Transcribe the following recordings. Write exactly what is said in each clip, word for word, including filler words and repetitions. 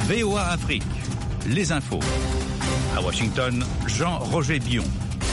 V O A Afrique, les infos. À Washington, Jean-Roger Bion.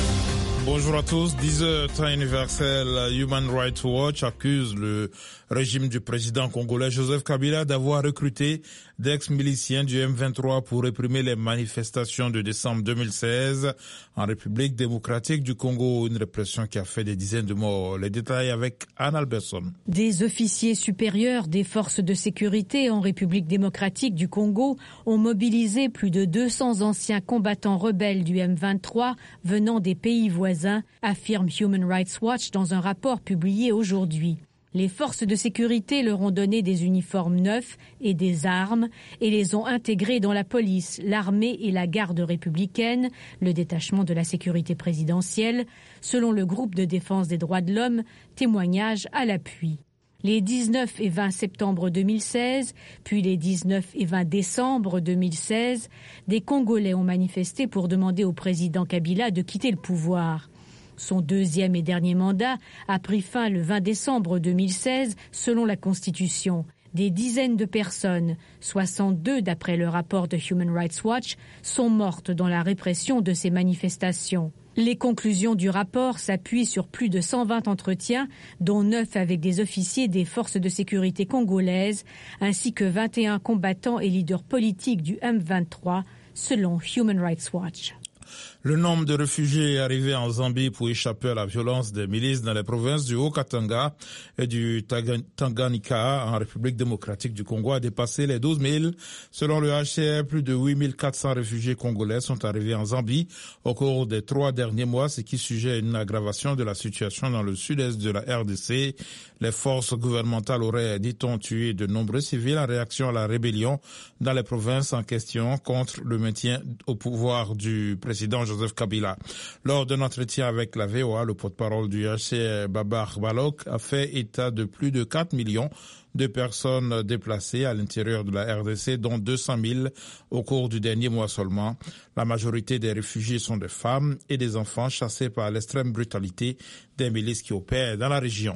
Bonjour à tous. dix heures, temps universel. Human Rights Watch accuse le régime du président congolais Joseph Kabila d'avoir recruté d'ex-miliciens du M vingt-trois pour réprimer les manifestations de décembre deux mille seize en République démocratique du Congo. Une répression qui a fait des dizaines de morts. Les détails avec Anne Alberson. Des officiers supérieurs des forces de sécurité en République démocratique du Congo ont mobilisé plus de deux cents anciens combattants rebelles du M vingt-trois venant des pays voisins, affirme Human Rights Watch dans un rapport publié aujourd'hui. Les forces de sécurité leur ont donné des uniformes neufs et des armes et les ont intégrés dans la police, l'armée et la garde républicaine, le détachement de la sécurité présidentielle, selon le groupe de défense des droits de l'homme, témoignage à l'appui. Les dix-neuf et vingt septembre deux mille seize, puis les dix-neuf et vingt décembre deux mille seize, des Congolais ont manifesté pour demander au président Kabila de quitter le pouvoir. Son deuxième et dernier mandat a pris fin le vingt décembre deux mille seize, selon la Constitution. Des dizaines de personnes, soixante-deux d'après le rapport de Human Rights Watch, sont mortes dans la répression de ces manifestations. Les conclusions du rapport s'appuient sur plus de cent vingt entretiens, dont neuf avec des officiers des forces de sécurité congolaises, ainsi que vingt et un combattants et leaders politiques du M vingt-trois, selon Human Rights Watch. Le nombre de réfugiés arrivés en Zambie pour échapper à la violence des milices dans les provinces du Haut-Katanga et du Tanganyika en République démocratique du Congo a dépassé les douze mille. Selon le H C R, plus de huit mille quatre cents réfugiés congolais sont arrivés en Zambie au cours des trois derniers mois, ce qui suggère une aggravation de la situation dans le sud-est de la R D C. Les forces gouvernementales auraient, dit-on, tué de nombreux civils en réaction à la rébellion dans les provinces en question contre le maintien au pouvoir du président Joseph Kabila. Lors d'un entretien avec la V O A, le porte-parole du H C R, Babar Balok, a fait état de plus de quatre millions de personnes déplacées à l'intérieur de la R D C, dont deux cent mille au cours du dernier mois seulement. La majorité des réfugiés sont des femmes et des enfants chassés par l'extrême brutalité des milices qui opèrent dans la région.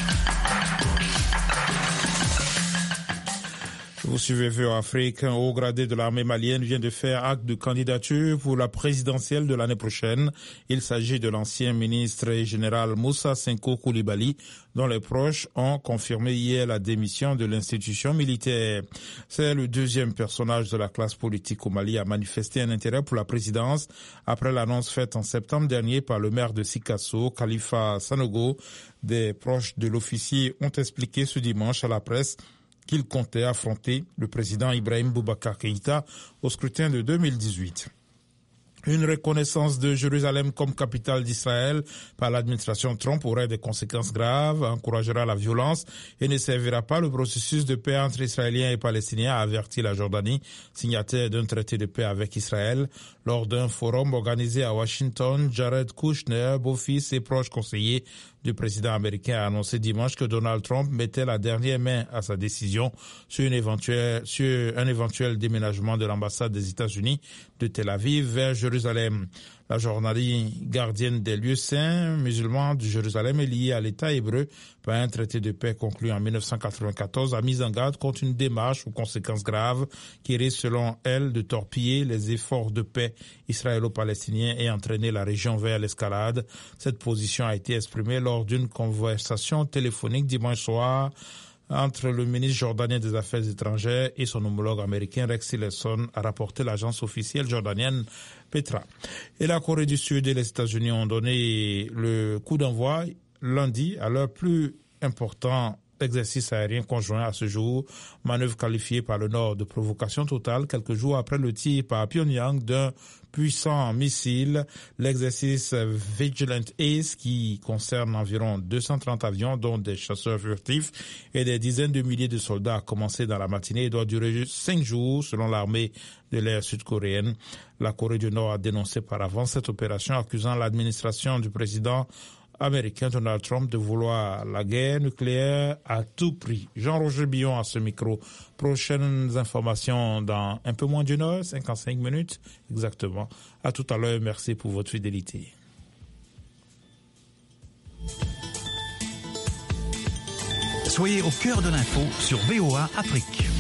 Vous suivez V O A Afrique. Un haut gradé de l'armée malienne vient de faire acte de candidature pour la présidentielle de l'année prochaine. Il s'agit de l'ancien ministre et général Moussa Senko Koulibaly, dont les proches ont confirmé hier la démission de l'institution militaire. C'est le deuxième personnage de la classe politique au Mali à manifester un intérêt pour la présidence après l'annonce faite en septembre dernier par le maire de Sikasso, Khalifa Sanogo. Des proches de l'officier ont expliqué ce dimanche à la presse qu'il comptait affronter le président Ibrahim Boubacar Keïta au scrutin de deux mille dix-huit. Une reconnaissance de Jérusalem comme capitale d'Israël par l'administration Trump aurait des conséquences graves, encouragera la violence et ne servira pas le processus de paix entre Israéliens et Palestiniens, a averti la Jordanie, signataire d'un traité de paix avec Israël. Lors d'un forum organisé à Washington, Jared Kushner, beau-fils et proche conseiller du président américain, a annoncé dimanche que Donald Trump mettait la dernière main à sa décision sur, une éventuelle, sur un éventuel déménagement de l'ambassade des États-Unis de Tel Aviv vers Jérusalem. La Jordanie, gardienne des lieux saints musulmans du Jérusalem, est liée à l'État hébreu par un traité de paix conclu en mille neuf cent quatre-vingt-quatorze, a mis en garde contre une démarche aux conséquences graves qui risque, selon elle, de torpiller les efforts de paix israélo-palestiniens et entraîner la région vers l'escalade. Cette position a été exprimée lors d'une conversation téléphonique dimanche soir entre le ministre jordanien des Affaires étrangères et son homologue américain Rex Tillerson, a rapporté l'agence officielle jordanienne Petra. Et la Corée du Sud et les États-Unis ont donné le coup d'envoi lundi à leur plus important exercice aérien conjoint à ce jour, manœuvre qualifiée par le Nord de provocation totale, quelques jours après le tir par Pyongyang d'un puissant missile. L'exercice Vigilant Ace, qui concerne environ deux cent trente avions, dont des chasseurs furtifs et des dizaines de milliers de soldats, a commencé dans la matinée et doit durer cinq jours, selon l'armée de l'air sud-coréenne. La Corée du Nord a dénoncé par avance cette opération, accusant l'administration du président américain Donald Trump de vouloir la guerre nucléaire à tout prix. Jean-Roger Bion à ce micro. Prochaines informations dans un peu moins d'une heure, cinquante-cinq minutes exactement. À tout à l'heure, merci pour votre fidélité. Soyez au cœur de l'info sur V O A Afrique.